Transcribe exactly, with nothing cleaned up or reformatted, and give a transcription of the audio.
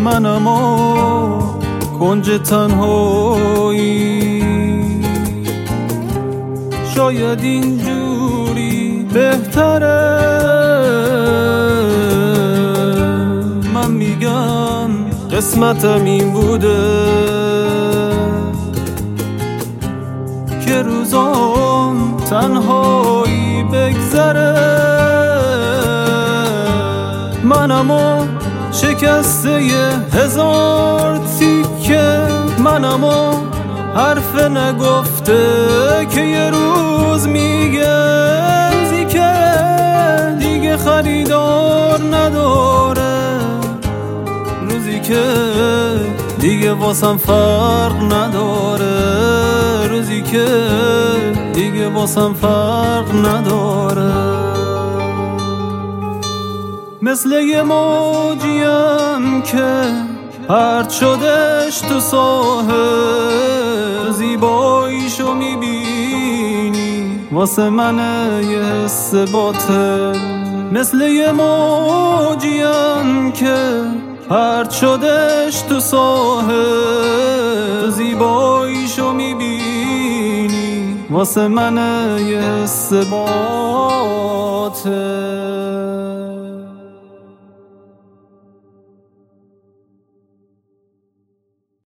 منم و کنج تنهایی. شاید اینجوری بهتره، من میگم قسمتم این بوده که روزام تنهایی بگذره. منم و شکسته هزار تیکه، منم و حرف نگفته که یه روز میگه روزی که دیگه خریدار نداره، روزی که دیگه واسم فرق نداره، روزی که دیگه واسم فرق نداره. مثل یه موجیم که پرد شدش تو ساحل، زیباییشو میبینی واسه من یه حس باطل. مثل یه موجیم که پرد شدش تو ساحل، زیباییشو میبینی واسه من یه حس باطل.